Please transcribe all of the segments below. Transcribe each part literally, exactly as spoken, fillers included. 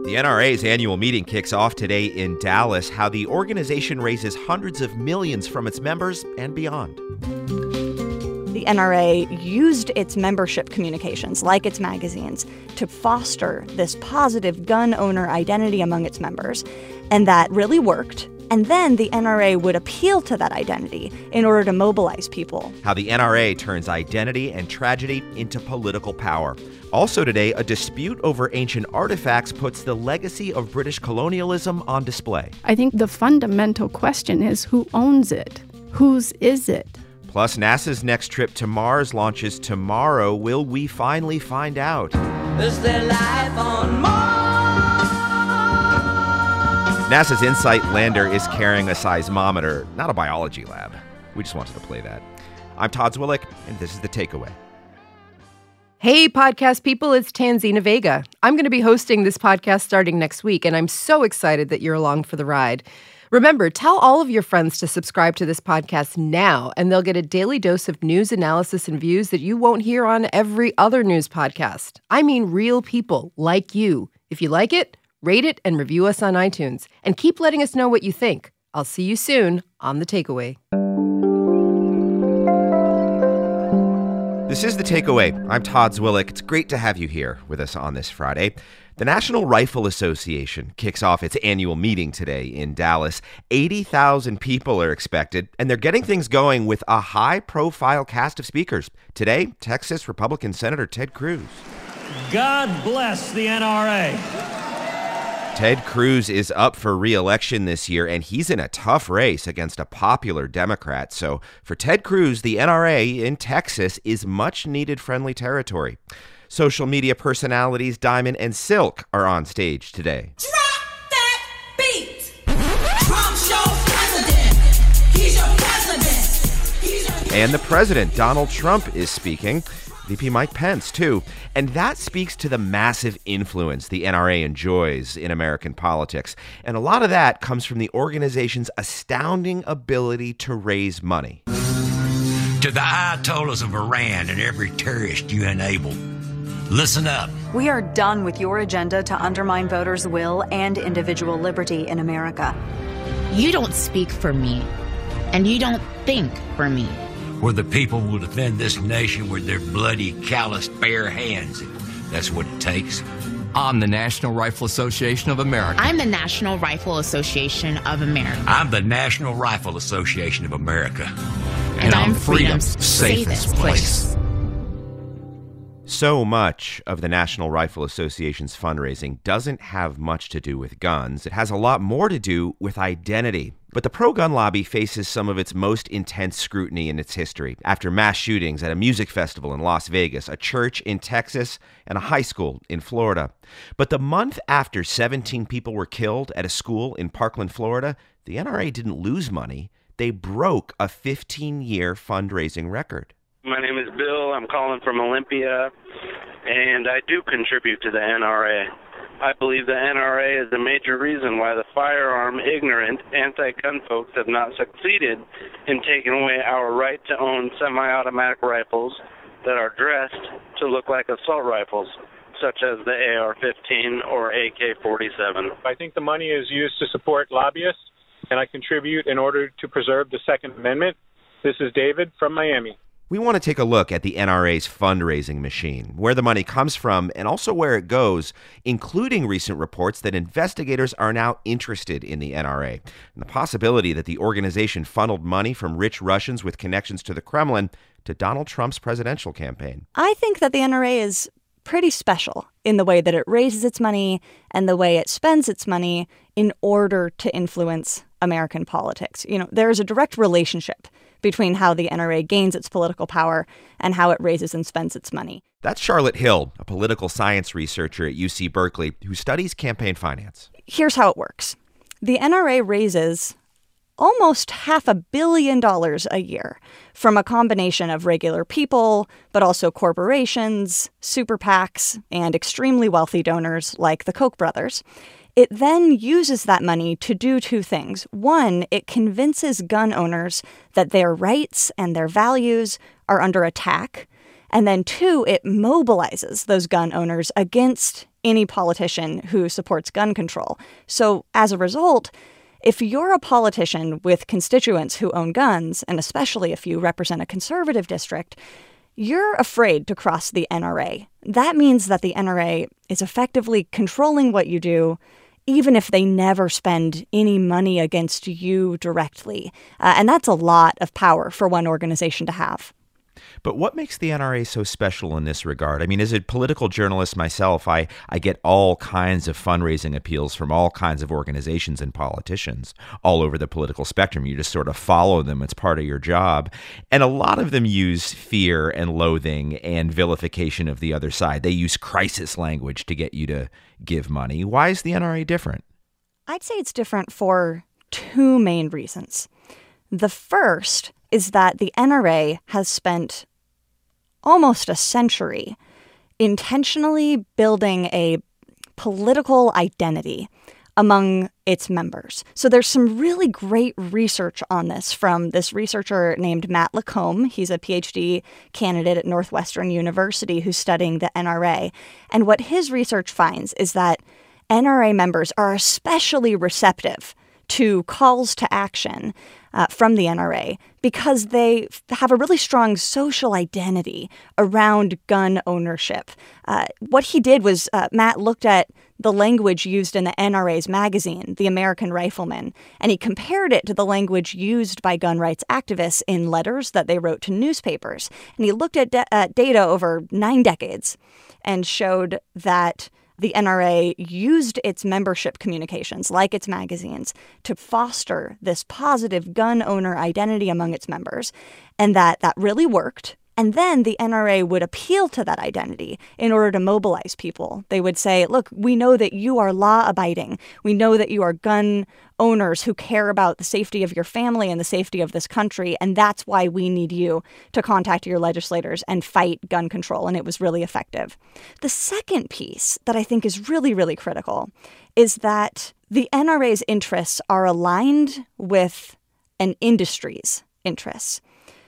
The N R A's annual meeting kicks off today in Dallas. How the organization raises hundreds of millions from its members and beyond. The N R A used its membership communications, like its magazines, to foster this positive gun owner identity among its members. And that really worked. And then the N R A would appeal to that identity in order to mobilize people. How the N R A turns identity and tragedy into political power. Also today, a dispute over ancient artifacts puts the legacy of British colonialism on display. I think the fundamental question is who owns it? Whose is it? Plus, NASA's next trip to Mars launches tomorrow. Will we finally find out? Is there life on Mars? NASA's InSight lander is carrying a seismometer, not a biology lab. We just wanted to play that. I'm Todd Zwillick, and this is The Takeaway. Hey, podcast people, it's Tanzina Vega. I'm going to be hosting this podcast starting next week, and I'm so excited that you're along for the ride. Remember, tell all of your friends to subscribe to this podcast now, and they'll get a daily dose of news, analysis, and views that you won't hear on every other news podcast. I mean real people like you. If you like it, rate it and review us on iTunes. And keep letting us know what you think. I'll see you soon on The Takeaway. This is The Takeaway. I'm Todd Zwillick. It's great to have you here with us on this Friday. The National Rifle Association kicks off its annual meeting today in Dallas. eighty thousand people are expected, and they're getting things going with a high-profile cast of speakers. Today, Texas Republican Senator Ted Cruz. God bless the N R A. Ted Cruz is up for re-election this year, and he's in a tough race against a popular Democrat. So for Ted Cruz, the N R A in Texas is much-needed friendly territory. Social media personalities Diamond and Silk are on stage today. Drop that beat. Trump's your president. He's your president. He's your And the president, Donald Trump, is speaking. V P Mike Pence, too. And that speaks to the massive influence the N R A enjoys in American politics. And a lot of that comes from the organization's astounding ability to raise money. To the Ayatollahs of Iran and every terrorist you enable, listen up. We are done with your agenda to undermine voters' will and individual liberty in America. You don't speak for me, and you don't think for me. Where the people will defend this nation with their bloody, calloused, bare hands. That's what it takes. I'm the National Rifle Association of America. I'm the National Rifle Association of America. I'm the National Rifle Association of America. And, and I'm freedom's, freedom's safest place. place. So much of the National Rifle Association's fundraising doesn't have much to do with guns. It has a lot more to do with identity. But the pro-gun lobby faces some of its most intense scrutiny in its history after mass shootings at a music festival in Las Vegas, a church in Texas, and a high school in Florida. But the month after seventeen people were killed at a school in Parkland, Florida, the N R A didn't lose money. They broke a fifteen-year fundraising record. My name is Bill. I'm calling from Olympia, and I do contribute to the N R A. I believe the N R A is a major reason why the firearm-ignorant anti-gun folks have not succeeded in taking away our right to own semi-automatic rifles that are dressed to look like assault rifles, such as the A R fifteen or A K forty-seven. I think the money is used to support lobbyists, and I contribute in order to preserve the Second Amendment. This is David from Miami. We want to take a look at the N R A's fundraising machine, where the money comes from, and also where it goes, including recent reports that investigators are now interested in the N R A, and the possibility that the organization funneled money from rich Russians with connections to the Kremlin to Donald Trump's presidential campaign. I think that the N R A is pretty special in the way that it raises its money and the way it spends its money in order to influence American politics. You know, there is a direct relationship between how the N R A gains its political power and how it raises and spends its money. That's Charlotte Hill, a political science researcher at U C Berkeley who studies campaign finance. Here's how it works. The N R A raises almost half a billion dollars a year from a combination of regular people, but also corporations, super PACs, and extremely wealthy donors like the Koch brothers. It then uses that money to do two things. One, it convinces gun owners that their rights and their values are under attack. And then two, it mobilizes those gun owners against any politician who supports gun control. So as a result, if you're a politician with constituents who own guns, and especially if you represent a conservative district, you're afraid to cross the N R A. That means that the N R A is effectively controlling what you do, even if they never spend any money against you directly. Uh, and that's a lot of power for one organization to have. But what makes the N R A so special in this regard? I mean, as a political journalist myself, I, I get all kinds of fundraising appeals from all kinds of organizations and politicians all over the political spectrum. You just sort of follow them. It's part of your job. And a lot of them use fear and loathing and vilification of the other side. They use crisis language to get you to give money. Why is the N R A different? I'd say it's different for two main reasons. The first is that the N R A has spent almost a century intentionally building a political identity among its members. So there's some really great research on this from this researcher named Matt Lacombe. He's a P H D candidate at Northwestern University who's studying the N R A. And what his research finds is that N R A members are especially receptive to calls to action uh, from the N R A because they f- have a really strong social identity around gun ownership. Uh, what he did was uh, Matt looked at the language used in the N R A's magazine, The American Rifleman, and he compared it to the language used by gun rights activists in letters that they wrote to newspapers. And he looked at, de- at data over nine decades and showed that the N R A used its membership communications, like its magazines, to foster this positive gun owner identity among its members, and that that really worked. And then the N R A would appeal to that identity in order to mobilize people. They would say, look, we know that you are law-abiding. We know that you are gun owners who care about the safety of your family and the safety of this country, and that's why we need you to contact your legislators and fight gun control, and it was really effective. The second piece that I think is really, really critical is that the N R A's interests are aligned with an industry's interests.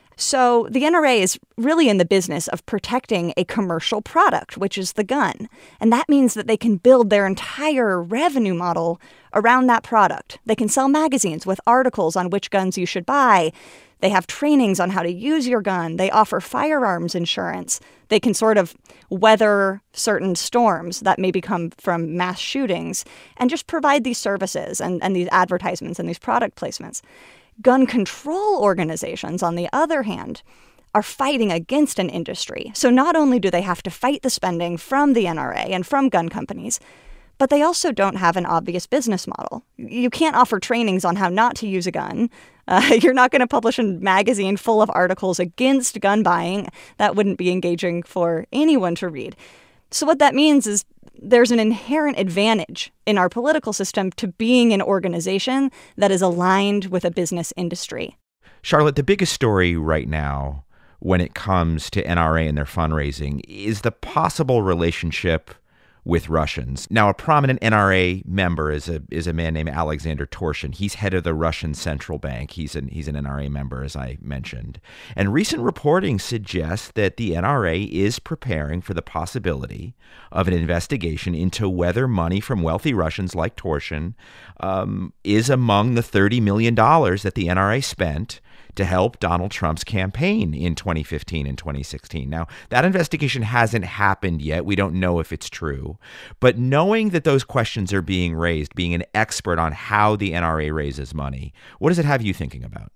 So the N R A is really in the business of protecting a commercial product, which is the gun. And that means that they can build their entire revenue model around that product. They can sell magazines with articles on which guns you should buy. They have trainings on how to use your gun. They offer firearms insurance. They can sort of weather certain storms that may come from mass shootings and just provide these services and, and these advertisements and these product placements. Gun control organizations, on the other hand, are fighting against an industry. So not only do they have to fight the spending from the N R A and from gun companies, but they also don't have an obvious business model. You can't offer trainings on how not to use a gun. Uh, you're not going to publish a magazine full of articles against gun buying. That wouldn't be engaging for anyone to read. So what that means is there's an inherent advantage in our political system to being an organization that is aligned with a business industry. Charlotte, the biggest story right now when it comes to N R A and their fundraising is the possible relationship with Russians. Now, a prominent N R A member is a is a man named Alexander Torshin. He's head of the Russian Central Bank. He's an he's an N R A member, as I mentioned. And recent reporting suggests that the N R A is preparing for the possibility of an investigation into whether money from wealthy Russians like Torshin um, is among the thirty million dollars that the N R A spent to help Donald Trump's campaign in twenty fifteen and twenty sixteen. Now, that investigation hasn't happened yet. We don't know if it's true. But knowing that those questions are being raised, being an expert on how the N R A raises money, what does it have you thinking about?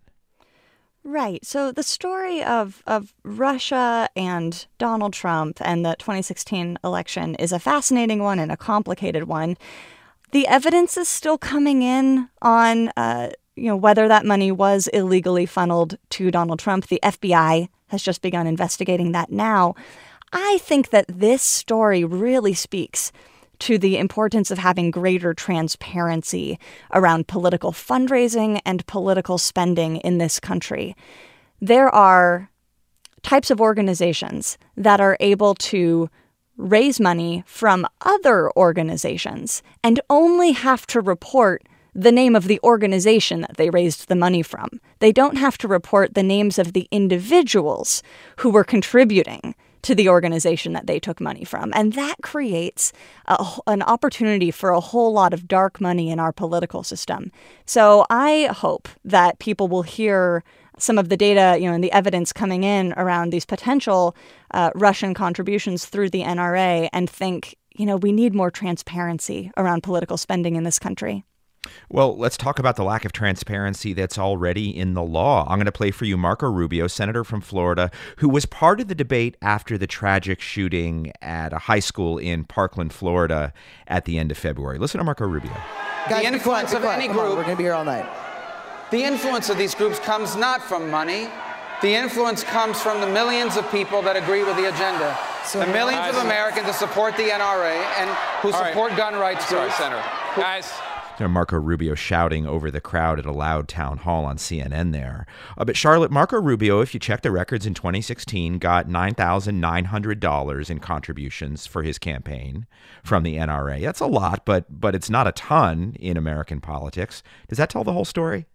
Right. So the story of, of Russia and Donald Trump and the twenty sixteen election is a fascinating one and a complicated one. The evidence is still coming in on uh, you know, whether that money was illegally funneled to Donald Trump. The F B I has just begun investigating that now. I think that this story really speaks to the importance of having greater transparency around political fundraising and political spending in this country. There are types of organizations that are able to raise money from other organizations and only have to report the name of the organization that they raised the money from. They don't have to report the names of the individuals who were contributing to the organization that they took money from. And that creates a, an opportunity for a whole lot of dark money in our political system. So I hope that people will hear some of the data, you know, and the evidence coming in around these potential uh, Russian contributions through the N R A and think, you know, we need more transparency around political spending in this country. Well, let's talk about the lack of transparency that's already in the law. I'm going to play for you Marco Rubio, senator from Florida, who was part of the debate after the tragic shooting at a high school in Parkland, Florida at the end of February. Listen to Marco Rubio. Guys, the influence of any group, we're going to be here all night. The influence of these groups comes not from money. The influence comes from the millions of people that agree with the agenda. So the millions guys, of Americans that support the N R A and who support right. gun rights Sorry, groups. Senator. Guys. Marco Rubio shouting over the crowd at a loud town hall on C N N there. Uh, but Charlotte, Marco Rubio, if you check the records in twenty sixteen, got nine thousand nine hundred dollars in contributions for his campaign from the N R A. That's a lot, but but it's not a ton in American politics. Does that tell the whole story?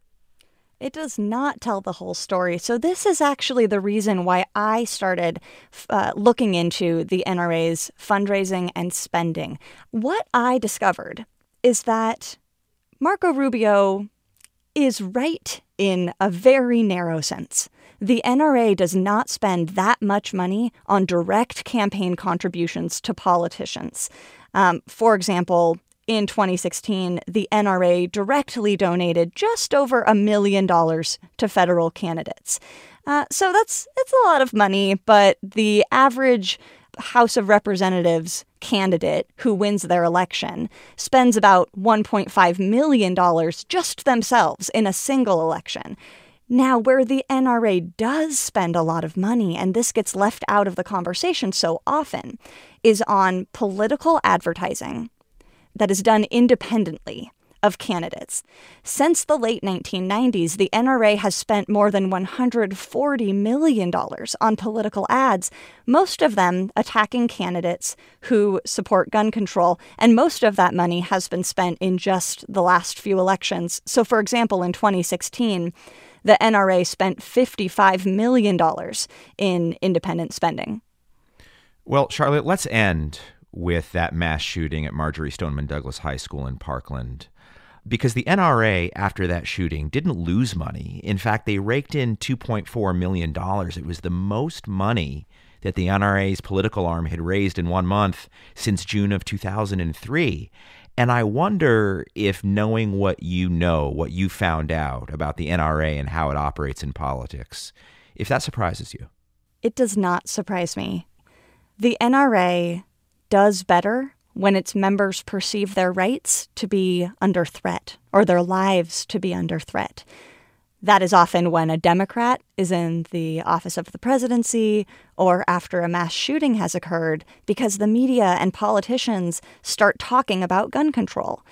It does not tell the whole story. So this is actually the reason why I started uh, looking into the N R A's fundraising and spending. What I discovered is that Marco Rubio is right in a very narrow sense. The N R A does not spend that much money on direct campaign contributions to politicians. Um, for example, in twenty sixteen, the N R A directly donated just over a million dollars to federal candidates. Uh, so that's it's a lot of money, but the average House of Representatives candidate who wins their election spends about one point five million dollars just themselves in a single election. Now, where the N R A does spend a lot of money, and this gets left out of the conversation so often, is on political advertising that is done independently of candidates. Since the late nineteen nineties, the N R A has spent more than one hundred forty million dollars on political ads, most of them attacking candidates who support gun control, and most of that money has been spent in just the last few elections. So, for example, in twenty sixteen, the N R A spent fifty-five million dollars in independent spending. Well, Charlotte, let's end with that mass shooting at Marjory Stoneman Douglas High School in Parkland. Because the N R A, after that shooting, didn't lose money. In fact, they raked in two point four million dollars. It was the most money that the N R A's political arm had raised in one month since June of two thousand three. And I wonder if, knowing what you know, what you found out about the N R A and how it operates in politics, if that surprises you. It does not surprise me. The N R A does better when its members perceive their rights to be under threat or their lives to be under threat. That is often when a Democrat is in the office of the presidency or after a mass shooting has occurred, because the media and politicians start talking about gun control.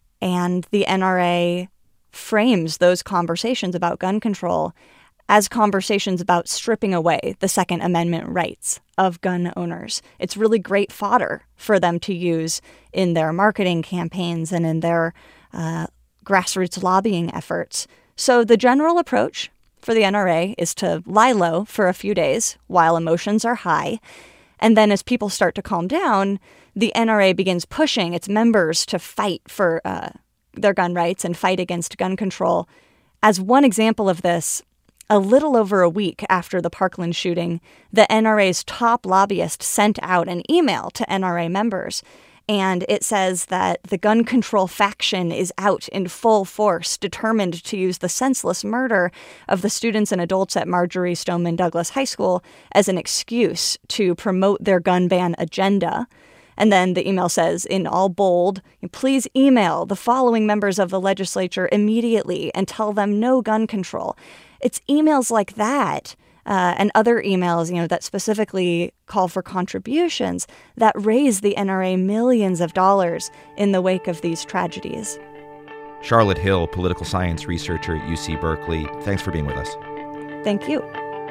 And the N R A frames those conversations about gun control as conversations about stripping away the Second Amendment rights of gun owners. It's really great fodder for them to use in their marketing campaigns and in their uh, grassroots lobbying efforts. So the general approach for the N R A is to lie low for a few days while emotions are high. And then as people start to calm down, the N R A begins pushing its members to fight for uh, their gun rights and fight against gun control. As one example of this, a little over a week after the Parkland shooting, the N R A's top lobbyist sent out an email to N R A members, and it says that the gun control faction is out in full force, determined to use the senseless murder of the students and adults at Marjory Stoneman Douglas High School as an excuse to promote their gun ban agenda. And then the email says, in all bold, please email the following members of the legislature immediately and tell them no gun control. It's emails like that uh, and other emails, you know, that specifically call for contributions that raise the N R A millions of dollars in the wake of these tragedies. Charlotte Hill, political science researcher at U C Berkeley, thanks for being with us. Thank you.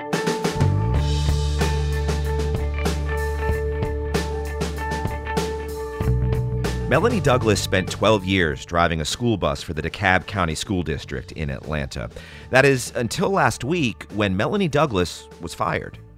Melanie Douglas spent twelve years driving a school bus for the DeKalb County School District in Atlanta. That is until last week, when Melanie Douglas was fired.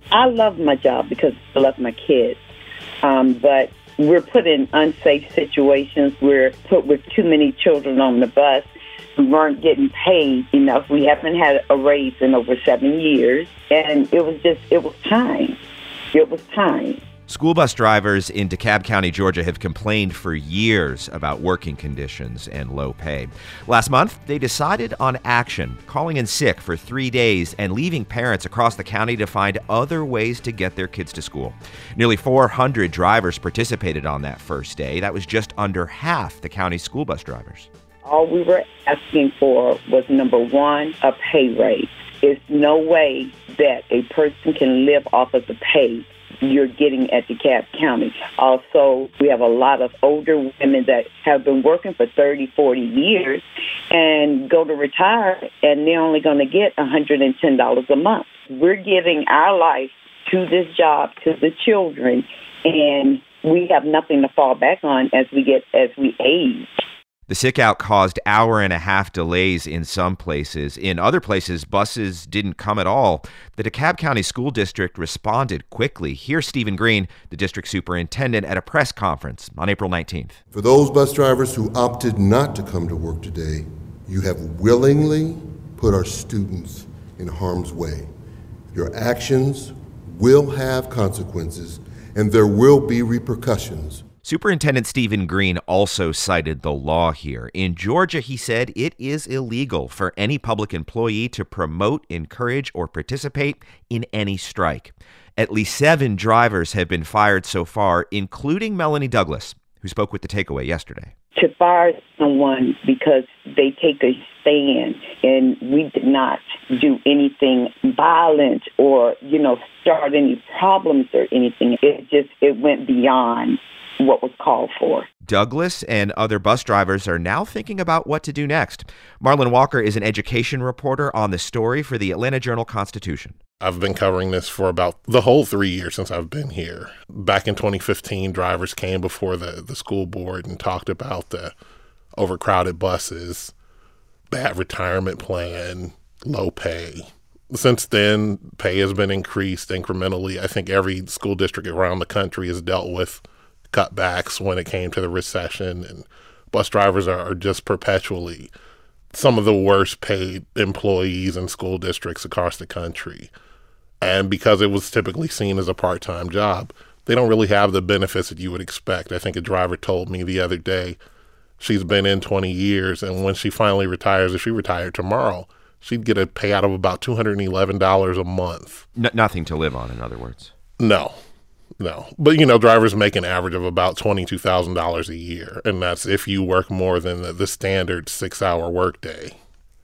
I love my job because I love my kids, um, but we're put in unsafe situations. We're put with too many children on the bus. We weren't getting paid enough. We haven't had a raise in over seven years, and it was just, it was time. It was time. School bus drivers in DeKalb County, Georgia have complained for years about working conditions and low pay. Last month, they decided on action, calling in sick for three days and leaving parents across the county to find other ways to get their kids to school. Nearly four hundred drivers participated on that first day. That was just under half the county's school bus drivers. All we were asking for was, number one, a pay raise. There's no way that a person can live off of the pay you're getting at DeKalb County. Also, we have a lot of older women that have been working for thirty, forty years and go to retire, and they're only going to get one hundred ten dollars a month. We're giving our life to this job, to the children, and we have nothing to fall back on as we get as we age. The sick out caused hour and a half delays in some places. In other places, buses didn't come at all. The DeKalb County School District responded quickly. Here's Stephen Green, the district superintendent, at a press conference on April nineteenth. For those bus drivers who opted not to come to work today, you have willingly put our students in harm's way. Your actions will have consequences, and there will be repercussions. Superintendent Stephen Green also cited the law here. In Georgia, he said it is illegal for any public employee to promote, encourage, or participate in any strike. At least seven drivers have been fired so far, including Melanie Douglas, who spoke with The Takeaway yesterday. To fire someone because they take a stand and we did not do anything violent or, you know, start any problems or anything. It just, it went beyond what was called for. Douglas and other bus drivers are now thinking about what to do next. Marlon Walker is an education reporter on the story for the Atlanta Journal-Constitution. I've been covering this for about the whole three years since I've been here. Back in twenty fifteen, drivers came before the, the school board and talked about the overcrowded buses, bad retirement plan, low pay. Since then, pay has been increased incrementally. I think every school district around the country has dealt with cutbacks when it came to the recession, and bus drivers are, are just perpetually some of the worst paid employees in school districts across the country. And because it was typically seen as a part-time job, they don't really have the benefits that you would expect. I think a driver told me the other day she's been in twenty years, and when she finally retires, if she retired tomorrow, she'd get a payout of about two hundred eleven dollars a month. N- nothing to live on, in other words. No. No. But, you know, drivers make an average of about twenty-two thousand dollars a year, and that's if you work more than the, the standard six-hour workday.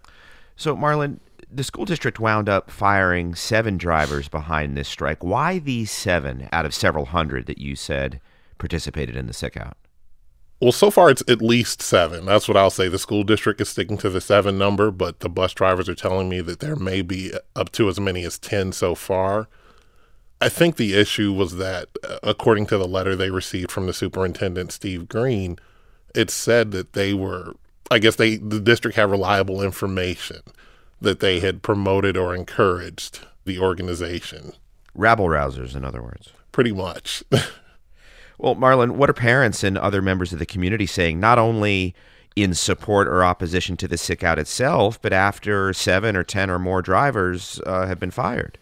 So, Marlon, the school district wound up firing seven drivers behind this strike. Why these seven out of several hundred that you said participated in the sick-out? Well, so far it's at least seven. That's what I'll say. The school district is sticking to the seven number, but the bus drivers are telling me that there may be up to as many as ten so far. I think the issue was that, uh, according to the letter they received from the superintendent, Steve Green, it said that they were, I guess they, the district had reliable information that they had promoted or encouraged the organization. Rabble-rousers, in other words. Pretty much. Well, Marlon, what are parents and other members of the community saying, not only in support or opposition to the sick-out itself, but after seven or ten or more drivers uh, have been fired?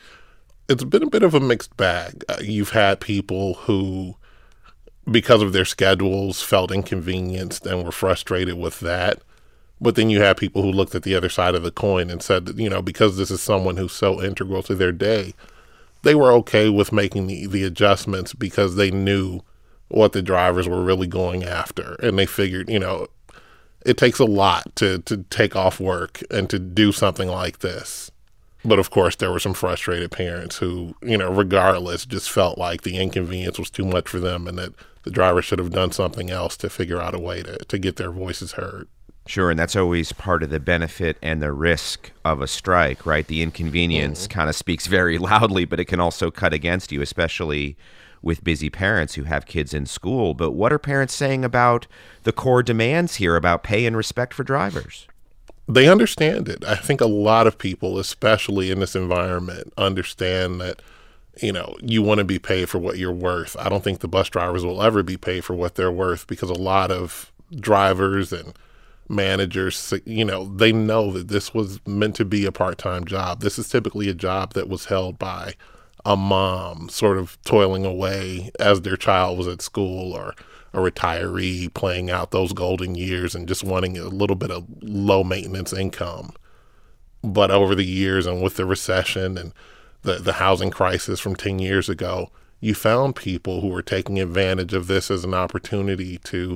It's been a bit of a mixed bag. Uh, you've had people who, because of their schedules, felt inconvenienced and were frustrated with that. But then you have people who looked at the other side of the coin and said that, you know, because this is someone who's so integral to their day, they were okay with making the, the adjustments because they knew what the drivers were really going after. And they figured, you know, it takes a lot to, to take off work and to do something like this. But, of course, there were some frustrated parents who, you know, regardless, just felt like the inconvenience was too much for them and that the driver should have done something else to figure out a way to, to get their voices heard. Sure, and that's always part of the benefit and the risk of a strike, right? The inconvenience mm-hmm. kind of speaks very loudly, but it can also cut against you, especially with busy parents who have kids in school. But what are parents saying about the core demands here about pay and respect for drivers? They understand it. I think a lot of people, especially in this environment, understand that you know, you want to be paid for what you're worth. I don't think the bus drivers will ever be paid for what they're worth because a lot of drivers and managers, you know, they know that this was meant to be a part-time job. This is typically a job that was held by a mom sort of toiling away as their child was at school, or a retiree playing out those golden years and just wanting a little bit of low maintenance income. But over the years and with the recession and the, the housing crisis from ten years ago, you found people who were taking advantage of this as an opportunity to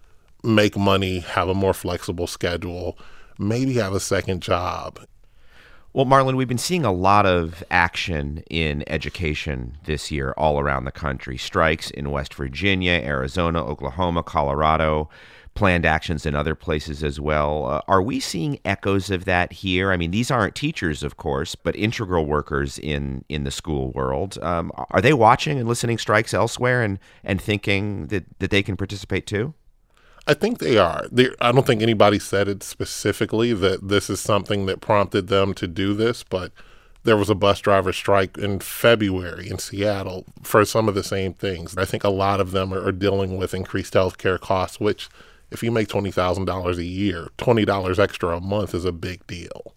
make money, have a more flexible schedule, maybe have a second job. Well, Marlon, we've been seeing a lot of action in education this year all around the country. Strikes in West Virginia, Arizona, Oklahoma, Colorado, planned actions in other places as well. Uh, are we seeing echoes of that here? I mean, these aren't teachers, of course, but integral workers in, in the school world. Um, are they watching and listening strikes elsewhere and, and thinking that, that they can participate too? I think they are. They're, I don't think anybody said it specifically that this is something that prompted them to do this, but there was a bus driver strike in February in Seattle for some of the same things. I think a lot of them are, are dealing with increased healthcare costs, which if you make twenty thousand dollars a year, twenty dollars extra a month is a big deal.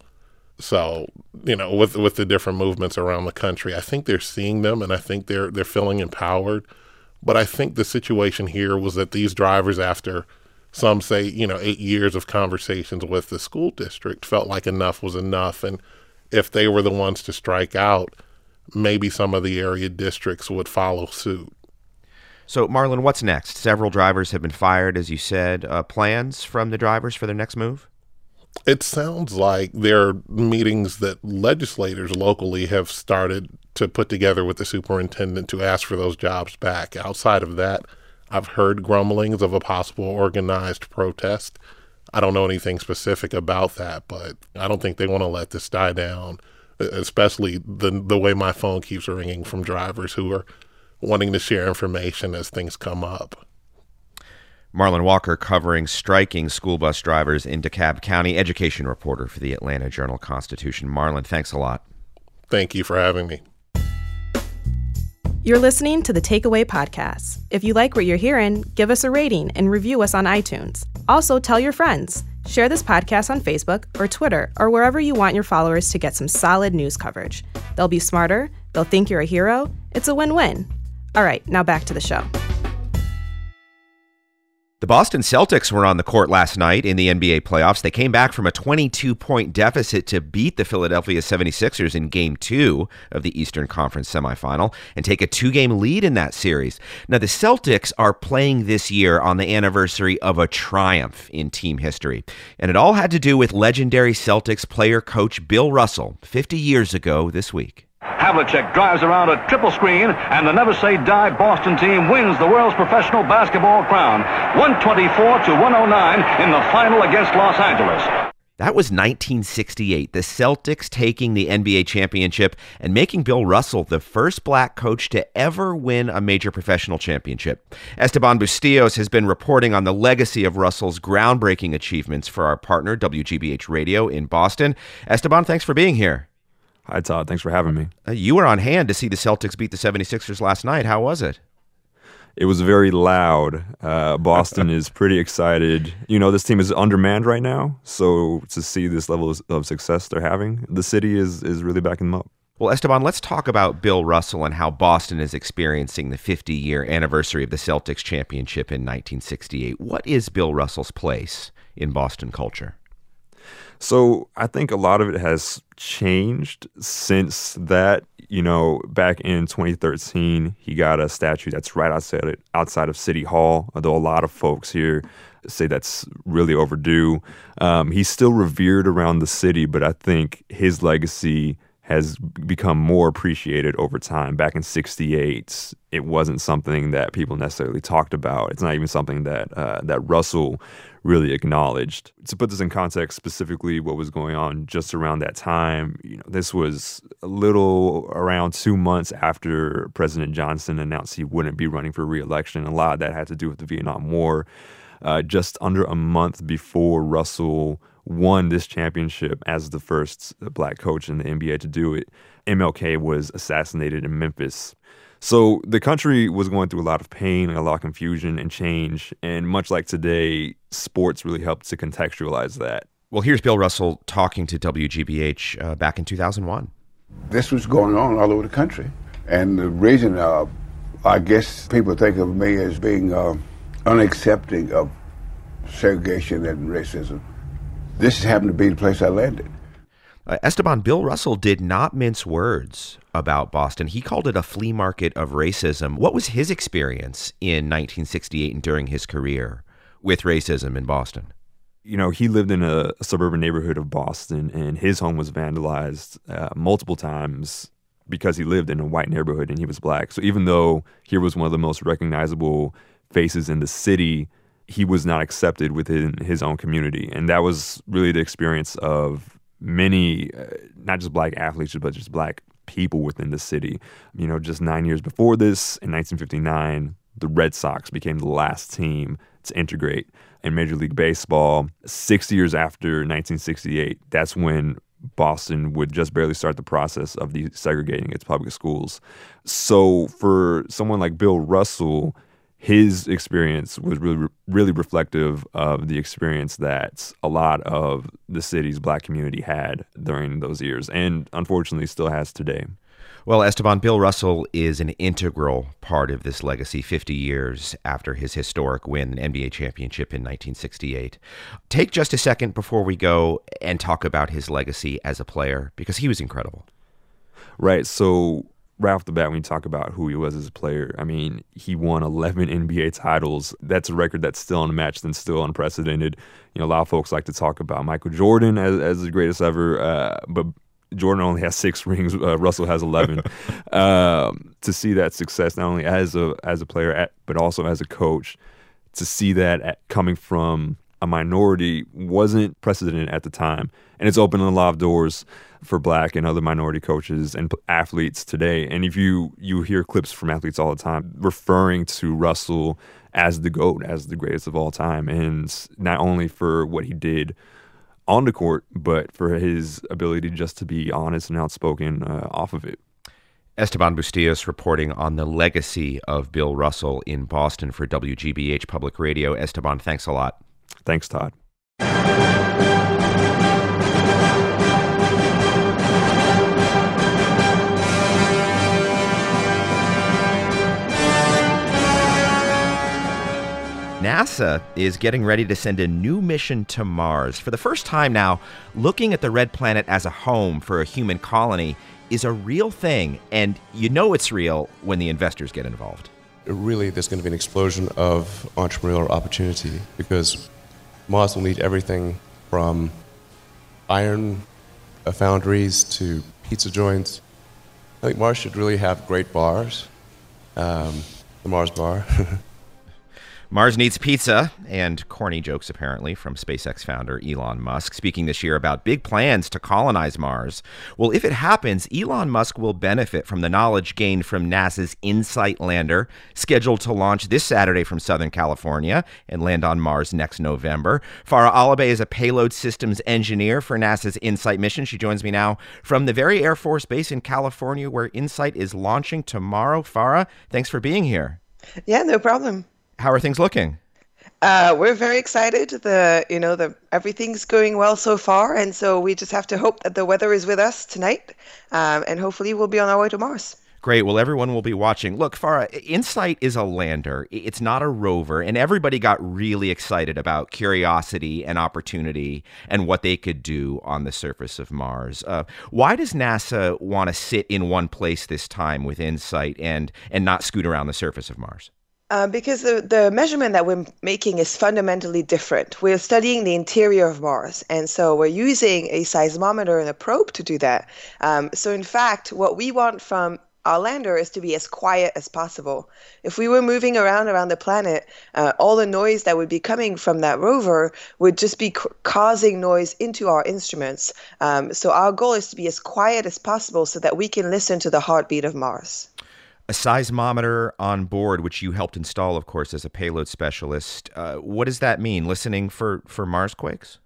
So, you know, with with the different movements around the country, I think they're seeing them and I think they're they're feeling empowered. But I think the situation here was that these drivers, after some say, you know, eight years of conversations with the school district, felt like enough was enough. And if they were the ones to strike out, maybe some of the area districts would follow suit. So, Marlon, what's next? Several drivers have been fired, as you said. Uh, plans from the drivers for their next move? It sounds like there are meetings that legislators locally have started to put together with the superintendent to ask for those jobs back. Outside of that, I've heard grumblings of a possible organized protest. I don't know anything specific about that, but I don't think they want to let this die down, especially the the way my phone keeps ringing from drivers who are wanting to share information as things come up. Marlon Walker covering striking school bus drivers in DeKalb County, education reporter for the Atlanta Journal-Constitution. Marlon, thanks a lot. Thank you for having me. You're listening to the Takeaway Podcast. If you like what you're hearing, give us a rating and review us on iTunes. Also, tell your friends. Share this podcast on Facebook or Twitter or wherever you want your followers to get some solid news coverage. They'll be smarter. They'll think you're a hero. It's a win-win. All right, now back to the show. The Boston Celtics were on the court last night in the N B A playoffs. They came back from a twenty-two point deficit to beat the Philadelphia seventy-sixers in Game two of the Eastern Conference semifinal and take a two-game lead in that series. Now, the Celtics are playing this year on the anniversary of a triumph in team history, and it all had to do with legendary Celtics player-coach Bill Russell fifty years ago this week. Havlicek drives around a triple screen, and the never-say-die Boston team wins the world's professional basketball crown, one twenty-four to one oh nine in the final against Los Angeles. That was nineteen sixty-eight, the Celtics taking the N B A championship and making Bill Russell the first black coach to ever win a major professional championship. Esteban Bustillos has been reporting on the legacy of Russell's groundbreaking achievements for our partner, W G B H Radio in Boston. Esteban, thanks for being here. Hi, Todd. Thanks for having me. Uh, you were on hand to see the Celtics beat the seventy-sixers last night. How was it? It was very loud. Uh, Boston is pretty excited. You know, this team is undermanned right now, so to see this level of, of success they're having, the city is is really backing them up. Well, Esteban, let's talk about Bill Russell and how Boston is experiencing the fifty-year anniversary of the Celtics championship in nineteen sixty-eight. What is Bill Russell's place in Boston culture? So I think a lot of it has changed since that. You know, back in twenty thirteen, he got a statue that's right outside outside of City Hall, although a lot of folks here say that's really overdue. Um, he's still revered around the city, but I think his legacy has become more appreciated over time. Back in sixty-eight, it wasn't something that people necessarily talked about. It's not even something that uh, that Russell really acknowledged. To put this in context, specifically what was going on just around that time, you know, this was a little around two months after President Johnson announced he wouldn't be running for re-election. A lot of that had to do with the Vietnam War. Uh, just under a month before Russell won this championship as the first black coach in the N B A to do it, M L K was assassinated in Memphis. So the country was going through a lot of pain, a lot of confusion and change. And much like today, sports really helped to contextualize that. Well, here's Bill Russell talking to W G B H uh, back in two thousand one. This was going on all over the country. And the reason, uh, I guess people think of me as being uh, unaccepting of segregation and racism. This happened to be the place I landed. Uh, Esteban, Bill Russell did not mince words about Boston. He called it a flea market of racism. What was his experience in nineteen sixty-eight and during his career with racism in Boston? You know, he lived in a, a suburban neighborhood of Boston, and his home was vandalized uh, multiple times because he lived in a white neighborhood and he was black. So even though he was one of the most recognizable faces in the city, he was not accepted within his own community. And that was really the experience of many, uh, not just black athletes, but just black people within the city. You know, just nine years before this, in nineteen fifty-nine, the Red Sox became the last team to integrate in Major League Baseball. Six years after nineteen sixty-eight, that's when Boston would just barely start the process of desegregating its public schools. So for someone like Bill Russell, his experience was really, really reflective of the experience that a lot of the city's black community had during those years, and unfortunately still has today. Well, Esteban, Bill Russell is an integral part of this legacy fifty years after his historic win, an N B A championship in nineteen sixty-eight. Take just a second before we go and talk about his legacy as a player, because he was incredible. Right. So right off the bat, when you talk about who he was as a player, I mean, he won eleven N B A titles. That's a record that's still unmatched and still unprecedented. You know, a lot of folks like to talk about Michael Jordan as, as the greatest ever, uh, but Jordan only has six rings. Uh, Russell has eleven. um, to see that success, not only as a as a player, at, but also as a coach, to see that at, coming from a minority wasn't precedent at the time. And it's opened a lot of doors for black and other minority coaches and athletes today. And if you, you hear clips from athletes all the time referring to Russell as the GOAT, as the greatest of all time, and not only for what he did on the court, but for his ability just to be honest and outspoken uh, off of it. Esteban Bustillos reporting on the legacy of Bill Russell in Boston for W G B H Public Radio. Esteban, thanks a lot. Thanks, Todd. NASA is getting ready to send a new mission to Mars. For the first time now, looking at the red planet as a home for a human colony is a real thing, and you know it's real when the investors get involved. Really, there's going to be an explosion of entrepreneurial opportunity because Mars will need everything from iron foundries to pizza joints. I think Mars should really have great bars, um, the Mars bar. Mars needs pizza, and corny jokes apparently from SpaceX founder Elon Musk, speaking this year about big plans to colonize Mars. Well, if it happens, Elon Musk will benefit from the knowledge gained from NASA's InSight lander, scheduled to launch this Saturday from Southern California and land on Mars next November. Farah Alibay is a payload systems engineer for NASA's InSight mission. She joins me now from the very Air Force Base in California where InSight is launching tomorrow. Farah, thanks for being here. Yeah, no problem. How are things looking? Uh, we're very excited. The you know the everything's going well so far, and so we just have to hope that the weather is with us tonight, um, and hopefully we'll be on our way to Mars. Great. Well, everyone will be watching. Look, Farah, InSight is a lander. It's not a rover, and everybody got really excited about curiosity and opportunity and what they could do on the surface of Mars. Uh, why does NASA want to sit in one place this time with InSight and and not scoot around the surface of Mars? Uh, because the, the measurement that we're making is fundamentally different. We're studying the interior of Mars, and so we're using a seismometer and a probe to do that. Um, so in fact, what we want from our lander is to be as quiet as possible. If we were moving around around the planet, uh, all the noise that would be coming from that rover would just be c- causing noise into our instruments. Um, so our goal is to be as quiet as possible so that we can listen to the heartbeat of Mars. A seismometer on board, which you helped install, of course, as a payload specialist. Uh, what does that mean? Listening for, for Mars quakes?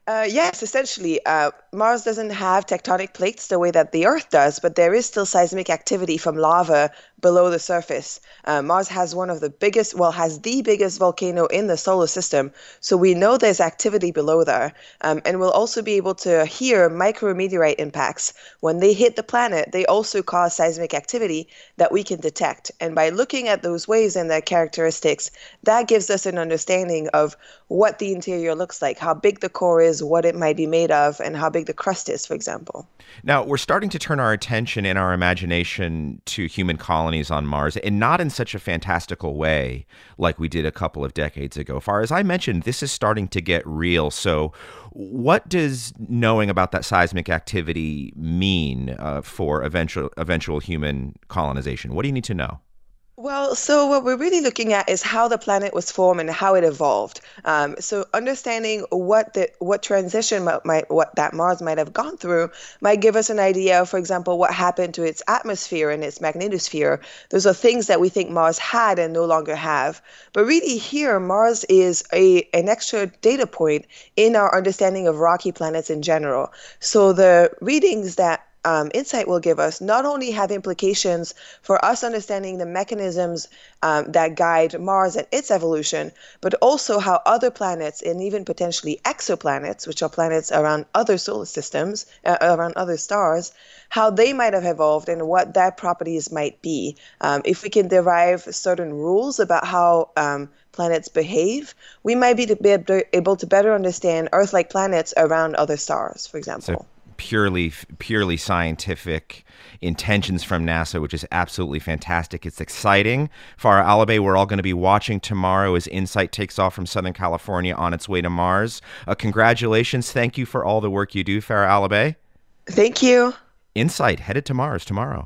Uh, yes, essentially. Uh, Mars doesn't have tectonic plates the way that the Earth does, but there is still seismic activity from lava below the surface. Uh, Mars has one of the biggest, well, has the biggest volcano in the solar system, so we know there's activity below there. Um, and we'll also be able to hear micrometeorite impacts. When they hit the planet, they also cause seismic activity that we can detect. And by looking at those waves and their characteristics, that gives us an understanding of what the interior looks like, how big the core is, what it might be made of, and how big the crust is, for example. Now, we're starting to turn our attention and our imagination to human colonies on Mars, and not in such a fantastical way like we did a couple of decades ago. Far as I mentioned, this is starting to get real. So what does knowing about that seismic activity mean uh, for eventual, eventual human colonization? What do you need to know? Well, so what we're really looking at is how the planet was formed and how it evolved. Um, so understanding what the what transition might, might what that Mars might have gone through might give us an idea, for example, what happened to its atmosphere and its magnetosphere. Those are things that we think Mars had and no longer have. But really here, Mars is a an extra data point in our understanding of rocky planets in general. So the readings that Um, InSight will give us not only have implications for us understanding the mechanisms um, that guide Mars and its evolution, but also how other planets and even potentially exoplanets, which are planets around other solar systems, uh, around other stars, how they might have evolved and what their properties might be. Um, if we can derive certain rules about how um, planets behave, we might be, to be able to better understand Earth-like planets around other stars, for example. So- purely purely scientific intentions from NASA, which is absolutely fantastic. It's exciting. Farah Alibay, we're all going to be watching tomorrow as InSight takes off from Southern California on its way to Mars. Uh, congratulations. Thank you for all the work you do, Farah Alibay. Thank you. InSight headed to Mars tomorrow.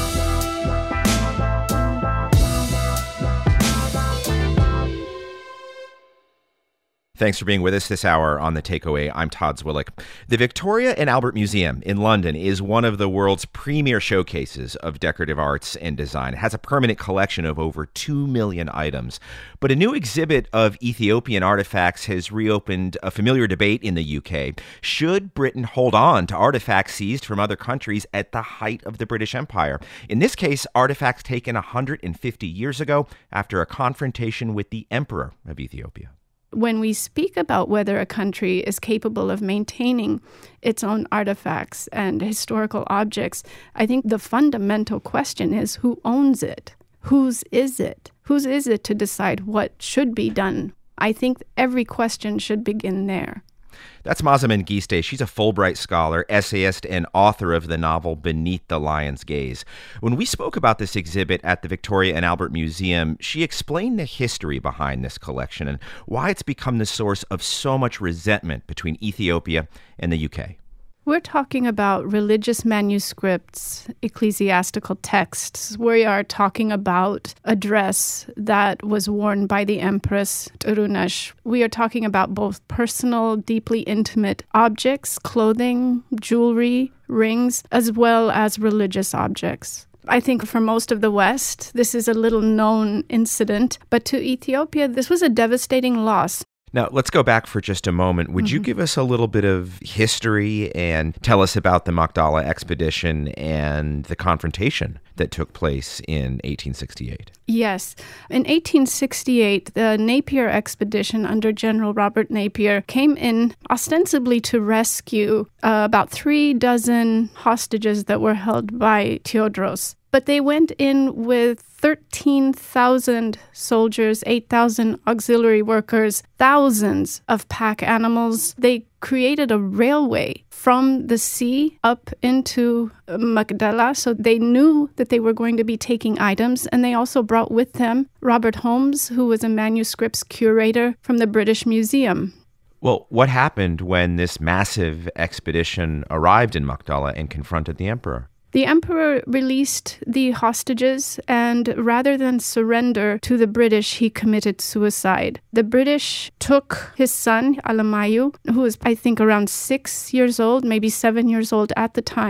Thanks for being with us this hour on The Takeaway. I'm Todd Zwillich. The Victoria and Albert Museum in London is one of the world's premier showcases of decorative arts and design. It has a permanent collection of over two million items. But a new exhibit of Ethiopian artifacts has reopened a familiar debate in the U K. Should Britain hold on to artifacts seized from other countries at the height of the British Empire? In this case, artifacts taken one hundred fifty years ago after a confrontation with the Emperor of Ethiopia. When we speak about whether a country is capable of maintaining its own artifacts and historical objects, I think the fundamental question is who owns it? Whose is it? Whose is it to decide what should be done? I think every question should begin there. That's Maza Mengistu. She's a Fulbright scholar, essayist, and author of the novel Beneath the Lion's Gaze. When we spoke about this exhibit at the Victoria and Albert Museum, she explained the history behind this collection and why it's become the source of so much resentment between Ethiopia and the U K. We're talking about religious manuscripts, ecclesiastical texts. We are talking about a dress that was worn by the Empress Turunesh. We are talking about both personal, deeply intimate objects, clothing, jewelry, rings, as well as religious objects. I think for most of the West, this is a little known incident, but to Ethiopia, this was a devastating loss. Now, let's go back for just a moment. Would mm-hmm. you give us a little bit of history and tell us about the Magdala expedition and the confrontation that took place in eighteen sixty-eight? Yes. In eighteen sixty-eight, the Napier expedition under General Robert Napier came in ostensibly to rescue uh, about three dozen hostages that were held by Theodros. But they went in with thirteen thousand soldiers, eight thousand auxiliary workers, thousands of pack animals. They created a railway from the sea up into Magdala, so they knew that they were going to be taking items, and they also brought with them Robert Holmes, who was a manuscripts curator from the British Museum. Well, what happened when this massive expedition arrived in Magdala and confronted the emperor? The emperor released the hostages, and rather than surrender to the British, he committed suicide. The British took his son, Alamayu, who was, I think, around six years old, maybe seven years old at the time,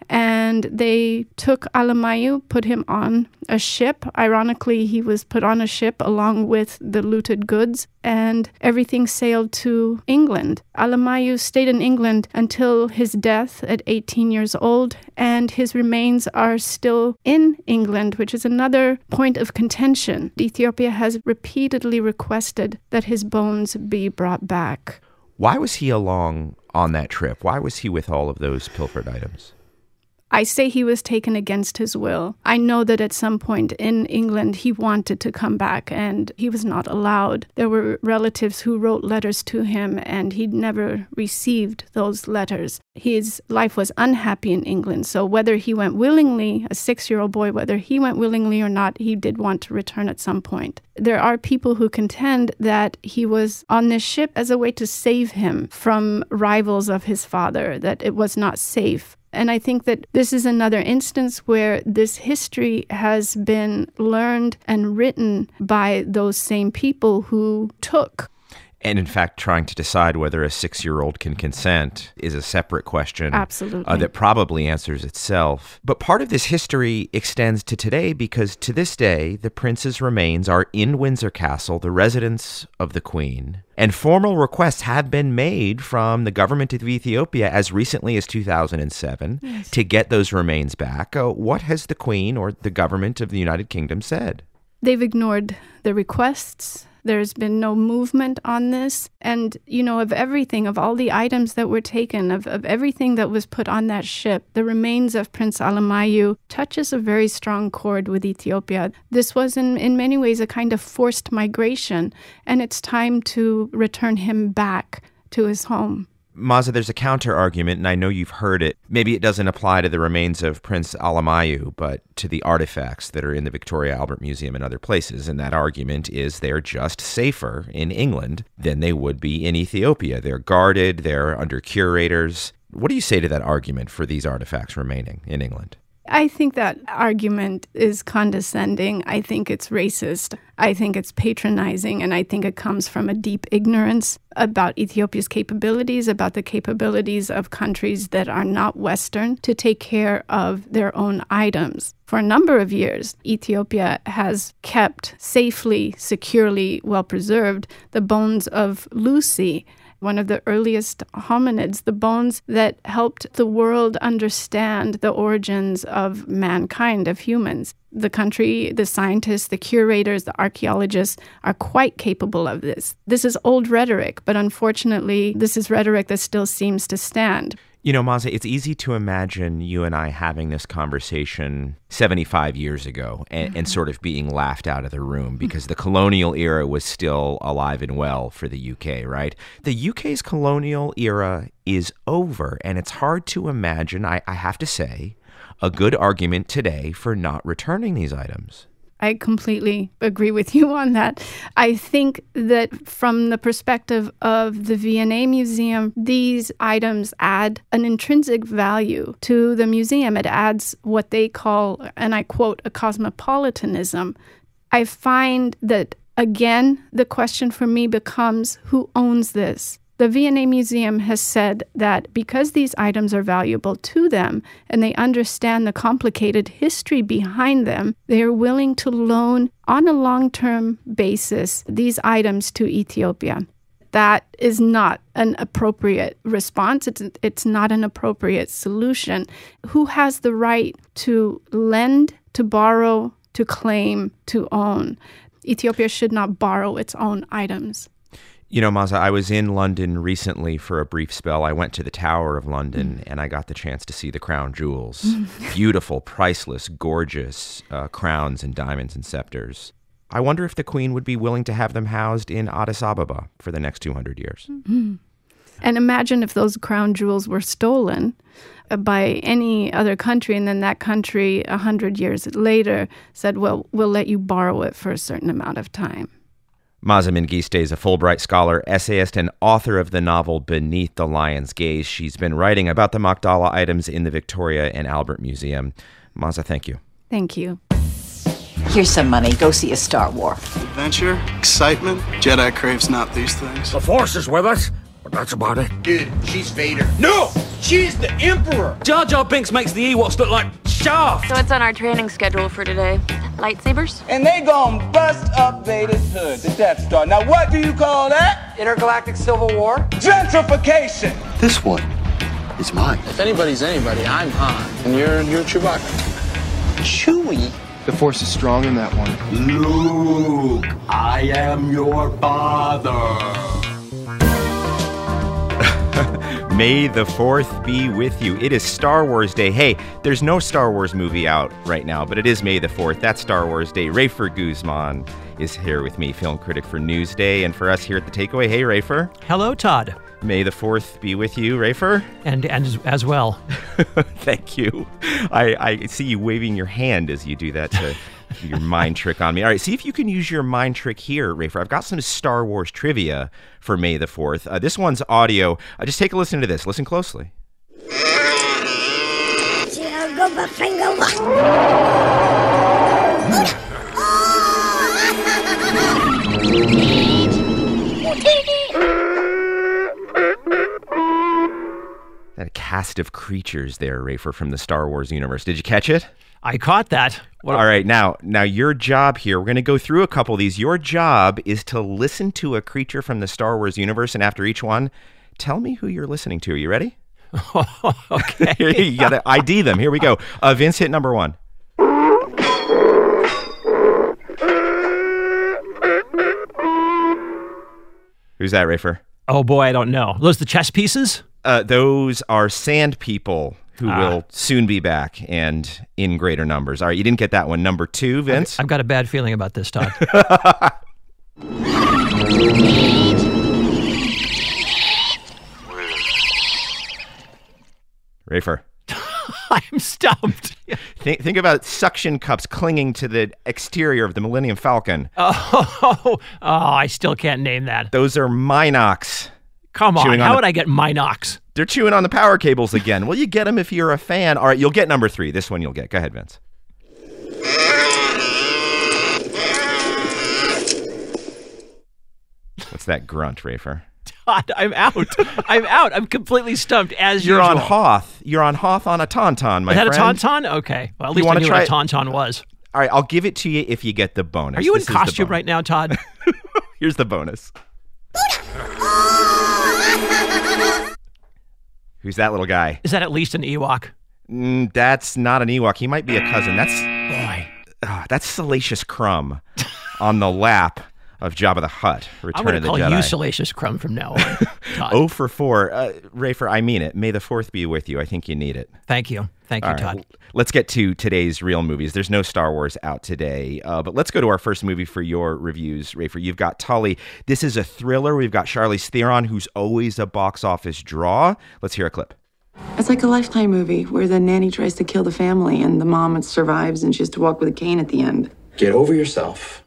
and they took Alamayu, put him on a ship. Ironically, he was put on a ship along with the looted goods, and everything sailed to England. Alamayu stayed in England until his death at eighteen years old, and his remains are still in England, which is another point of contention. Ethiopia has repeatedly requested that his bones be brought back. Why was he along on that trip? Why was he with all of those pilfered items? I say he was taken against his will. I know that at some point in England he wanted to come back and he was not allowed. There were relatives who wrote letters to him and he never received those letters. His life was unhappy in England, so whether he went willingly, a six-year-old boy, whether he went willingly or not, he did want to return at some point. There are people who contend that he was on this ship as a way to save him from rivals of his father, that it was not safe. And I think that this is another instance where this history has been learned and written by those same people who took. And in fact, trying to decide whether a six-year-old can consent is a separate question. Absolutely. Uh, that probably answers itself. But part of this history extends to today because to this day, the prince's remains are in Windsor Castle, the residence of the Queen. And formal requests have been made from the government of Ethiopia as recently as two thousand seven yes. to get those remains back. Uh, what has the Queen or the government of the United Kingdom said? They've ignored the requests. There's been no movement on this. And, you know, of everything, of all the items that were taken, of, of everything that was put on that ship, the remains of Prince Alamayu touches a very strong chord with Ethiopia. This was in, in many ways a kind of forced migration, and it's time to return him back to his home. Maza, there's a counter-argument, and I know you've heard it. Maybe it doesn't apply to the remains of Prince Alamayu, but to the artifacts that are in the Victoria Albert Museum and other places. And that argument is they're just safer in England than they would be in Ethiopia. They're guarded, they're under curators. What do you say to that argument for these artifacts remaining in England? I think that argument is condescending. I think it's racist. I think it's patronizing, and I think it comes from a deep ignorance about Ethiopia's capabilities, about the capabilities of countries that are not Western to take care of their own items. For a number of years, Ethiopia has kept safely, securely, well-preserved the bones of Lucy, one of the earliest hominids, the bones that helped the world understand the origins of mankind, of humans. The country, the scientists, the curators, the archaeologists are quite capable of this. This is old rhetoric, but unfortunately, this is rhetoric that still seems to stand. You know, Maza, it's easy to imagine you and I having this conversation seventy-five years ago and, mm-hmm. and sort of being laughed out of the room because the colonial era was still alive and well for the U K, right? The U K's colonial era is over, and it's hard to imagine, I, I have to say, a good argument today for not returning these items. I completely agree with you on that. I think that from the perspective of the V and A Museum, these items add an intrinsic value to the museum. It adds what they call, and I quote, a cosmopolitanism. I find that, again, the question for me becomes, who owns this? The V and A Museum has said that because these items are valuable to them and they understand the complicated history behind them, they are willing to loan on a long-term basis these items to Ethiopia. That is not an appropriate response. It's, it's not an appropriate solution. Who has the right to lend, to borrow, to claim, to own? Ethiopia should not borrow its own items. You know, Maza, I was in London recently for a brief spell. I went to the Tower of London, mm. and I got the chance to see the crown jewels. Beautiful, priceless, gorgeous uh, crowns and diamonds and scepters. I wonder if the Queen would be willing to have them housed in Addis Ababa for the next two hundred years. Mm-hmm. And imagine if those crown jewels were stolen by any other country, and then that country, one hundred years later, said, well, we'll let you borrow it for a certain amount of time. Maza Mengistu is a Fulbright scholar, essayist, and author of the novel Beneath the Lion's Gaze. She's been writing about the Magdala items in the Victoria and Albert Museum. Maza, thank you. Thank you. Here's some money. Go see a Star Wars. Adventure, excitement. Jedi craves not these things. The Force is with us, but that's about it. Dude, she's Vader. No! She's the Emperor. Jar Jar Binks makes the Ewoks look like chaff. So what's on our training schedule for today? Lightsabers? And they gon' bust up Vader's hood, the Death Star. Now what do you call that? Intergalactic Civil War? Gentrification. This one is mine. If anybody's anybody, I'm Han. And you're, you're Chewbacca. Chewie? The Force is strong in that one. Luke, I am your father. May the fourth be with you. It is Star Wars Day. Hey, there's no Star Wars movie out right now, but it is May the fourth. That's Star Wars Day. Rafer Guzman is here with me, film critic for Newsday, and for us here at The Takeaway. Hey, Rafer. Hello, Todd. May the fourth be with you, Rafer. And, and as, as well. Thank you. I, I see you waving your hand as you do that to your mind trick on me. All right, see if you can use your mind trick here, Rafer. I've got some Star Wars trivia for May the fourth. Uh, this one's audio. Uh, just take a listen to this. Listen closely. That cast of creatures there, Rafer, from the Star Wars universe. Did you catch it? I caught that. What? All right, now, now your job here, we're going to go through a couple of these. Your job is to listen to a creature from the Star Wars universe, and after each one, tell me who you're listening to. Are you ready? Okay. You got to I D them. Here we go. Uh, Vince, hit number one. Who's that, Rafer? Oh, boy, I don't know. Those the chess pieces? Uh, those are sand people who ah. will soon be back and in greater numbers. All right, you didn't get that one. Number two, Vince? I've got a bad feeling about this, Todd. Rafer. I'm stumped. Think, think about suction cups clinging to the exterior of the Millennium Falcon. Oh, oh, I still can't name that. Those are Minox. Come on, how the, would I get Minox? They're chewing on the power cables again. Well, you get them if you're a fan. All right, you'll get number three. This one you'll get. Go ahead, Vince. What's that grunt, Rafer? Todd, I'm out. I'm out. I'm completely stumped as You're usual. on Hoth. You're on Hoth on a Tauntaun, my Is that friend. a Tauntaun? Okay. Well, at least I knew what a Tauntaun was. All right, I'll give it to you if you get the bonus. Are you this in costume right now, Todd? Here's the bonus. Who's that little guy? Is that at least an Ewok? Mm, that's not an Ewok. He might be a cousin. That's boy. Uh, that's Salacious Crumb on the lap of Jabba the Hutt. Return I'm going of to the call Jedi. you Salacious Crumb from now on. oh for four. Uh, Rafer, I mean it. May the fourth be with you. I think you need it. Thank you. Thank you, All Todd. Right. Let's get to today's real movies. There's no Star Wars out today, uh, but let's go to our first movie for your reviews, Rafer. You've got Tully. This is a thriller. We've got Charlize Theron, who's always a box office draw. Let's hear a clip. It's like a Lifetime movie where the nanny tries to kill the family and the mom survives and she has to walk with a cane at the end. Get over yourself.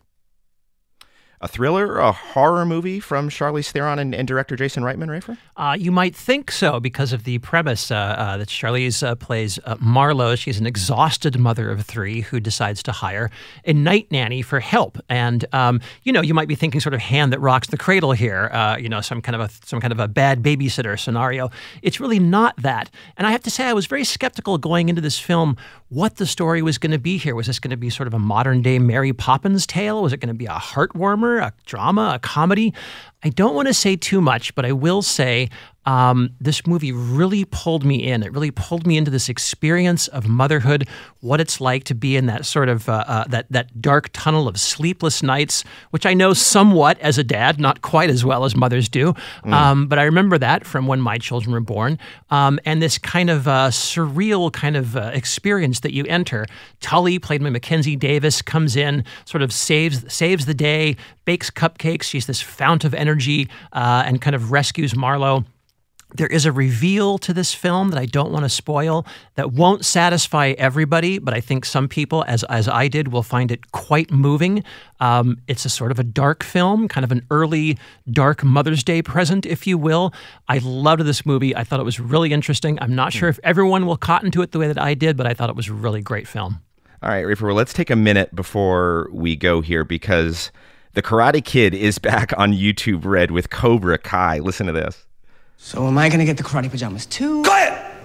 A thriller, a horror movie from Charlize Theron and, and director Jason Reitman, Rafer? Uh, you might think so because of the premise uh, uh, that Charlize uh, plays uh, Marlo. She's an exhausted mother of three who decides to hire a night nanny for help. And, um, you know, you might be thinking sort of Hand That Rocks the Cradle here, uh, you know, some kind of a some kind of a bad babysitter scenario. It's really not that. And I have to say, I was very skeptical going into this film what the story was going to be here. Was this going to be sort of a modern-day Mary Poppins tale? Was it going to be a heartwarmer, a drama, a comedy? I don't want to say too much, but I will say um, this movie really pulled me in. It really pulled me into this experience of motherhood, what it's like to be in that sort of uh, uh, that that dark tunnel of sleepless nights, which I know somewhat as a dad, not quite as well as mothers do. Mm. Um, but I remember that from when my children were born. Um, and this kind of uh, surreal kind of uh, experience that you enter. Tully, played by Mackenzie Davis, comes in, sort of saves saves the day, bakes cupcakes. She's this fount of energy uh, and kind of rescues Marlo. There is a reveal to this film that I don't want to spoil that won't satisfy everybody, but I think some people, as as I did, will find it quite moving. Um, it's a sort of a dark film, kind of an early dark Mother's Day present, if you will. I loved this movie. I thought it was really interesting. I'm not sure if everyone will cotton to it the way that I did, but I thought it was a really great film. All right, Rafer, well, let's take a minute before we go here because The Karate Kid is back on YouTube Red with Cobra Kai. Listen to this. So am I going to get the karate pajamas too? Quiet!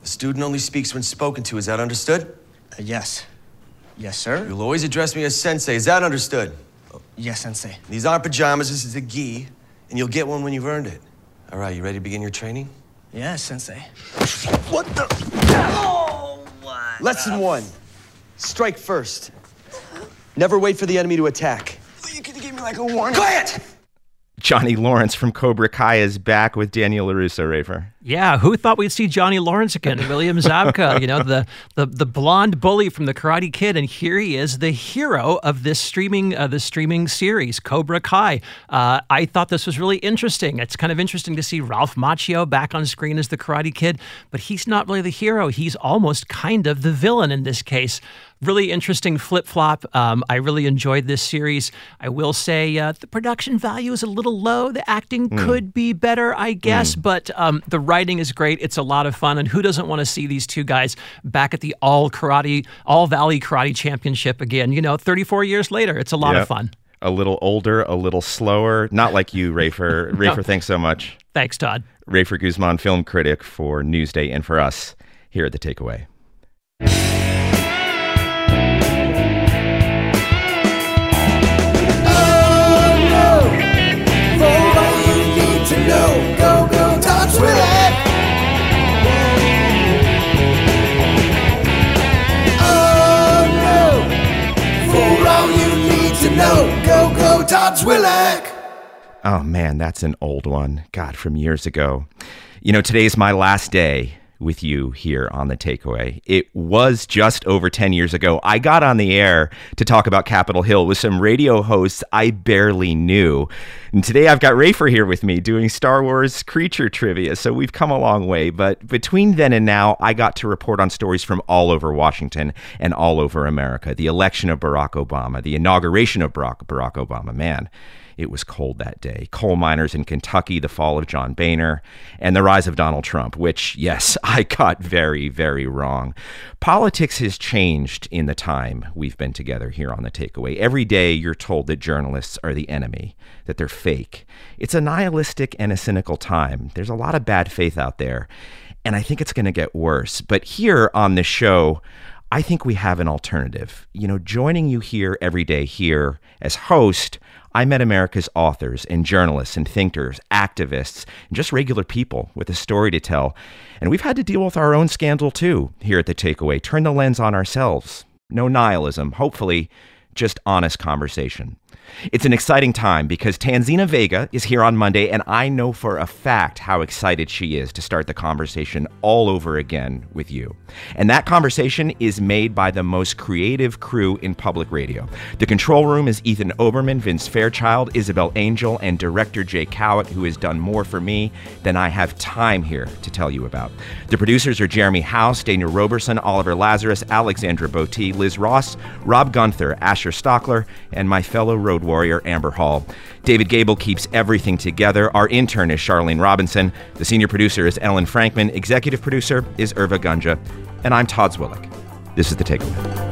The student only speaks when spoken to. Is that understood? Uh, yes. Yes, sir. You'll always address me as sensei. Is that understood? Yes, sensei. These aren't pajamas. This is a gi, and you'll get one when you've earned it. All right, you ready to begin your training? Yes, sensei. What the? Oh, my. Lesson one. Strike first. Never wait for the enemy to attack. You could give me like a warning. Quiet! Johnny Lawrence from Cobra Kai is back with Daniel LaRusso, Rafer. Yeah, who thought we'd see Johnny Lawrence again? William Zabka, you know, the, the the blonde bully from The Karate Kid, and here he is, the hero of this streaming uh, the streaming series, Cobra Kai. Uh, I thought this was really interesting. It's kind of interesting to see Ralph Macchio back on screen as the Karate Kid, but he's not really the hero. He's almost kind of the villain in this case. Really interesting flip-flop. Um, I really enjoyed this series. I will say uh, the production value is a little low. The acting mm. could be better, I guess, mm. but um, the writing is great. It's a lot of fun, and who doesn't want to see these two guys back at the All Karate, All Valley Karate Championship again? You know, thirty-four years later, it's a lot yep. of fun. A little older, a little slower. Not like you, Rafer. Rafer, no. Thanks so much. Thanks, Todd. Rafer Guzman, film critic for Newsday, and for us here at The Takeaway. No, go, go, Todd Swillick. Oh no, for all you need to know, go, go, Todd Swillick. Oh man, that's an old one. God, from years ago. You know, today's my last day with you here on The Takeaway. It was just over ten years ago. I got on the air to talk about Capitol Hill with some radio hosts I barely knew. And today I've got Rafer here with me doing Star Wars creature trivia. So we've come a long way. But between then and now, I got to report on stories from all over Washington and all over America. The election of Barack Obama, the inauguration of Barack, Barack Obama. Man, it was cold that day. Coal miners in Kentucky, the fall of John Boehner, and the rise of Donald Trump, which, yes, I got very, very wrong. Politics has changed in the time we've been together here on The Takeaway. Every day you're told that journalists are the enemy, that they're fake. It's a nihilistic and a cynical time. There's a lot of bad faith out there, and I think it's going to get worse. But here on this show, I think we have an alternative. You know, joining you here every day here as host, I met America's authors and journalists and thinkers, activists, and just regular people with a story to tell. And we've had to deal with our own scandal, too, here at The Takeaway. Turn the lens on ourselves. No nihilism, hopefully just honest conversation. It's an exciting time because Tanzina Vega is here on Monday, and I know for a fact how excited she is to start the conversation all over again with you. And that conversation is made by the most creative crew in public radio. The control room is Ethan Oberman, Vince Fairchild, Isabel Angel, and director Jay Cowett, who has done more for me than I have time here to tell you about. The producers are Jeremy House, Daniel Roberson, Oliver Lazarus, Alexandra Botti, Liz Ross, Rob Gunther, Asher Stockler, and my fellow road warrior, Amber Hall. David Gable keeps everything together. Our intern is Charlene Robinson. The senior producer is Ellen Frankman. Executive producer is Irva Gunja. And I'm Todd Swillick. This is The Takeaway.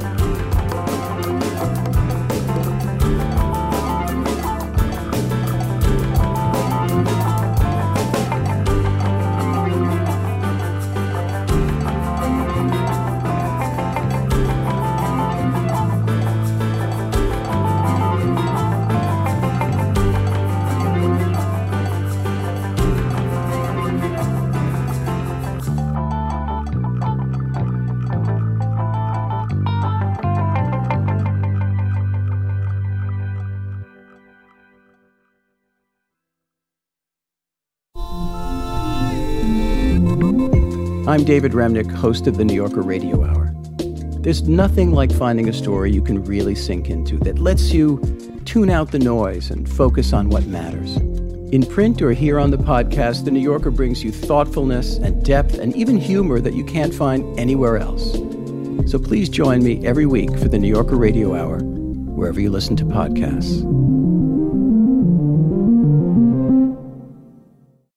I'm David Remnick, host of the New Yorker Radio Hour. There's nothing like finding a story you can really sink into that lets you tune out the noise and focus on what matters. In print or here on the podcast, The New Yorker brings you thoughtfulness and depth and even humor that you can't find anywhere else. So please join me every week for the New Yorker Radio Hour, wherever you listen to podcasts.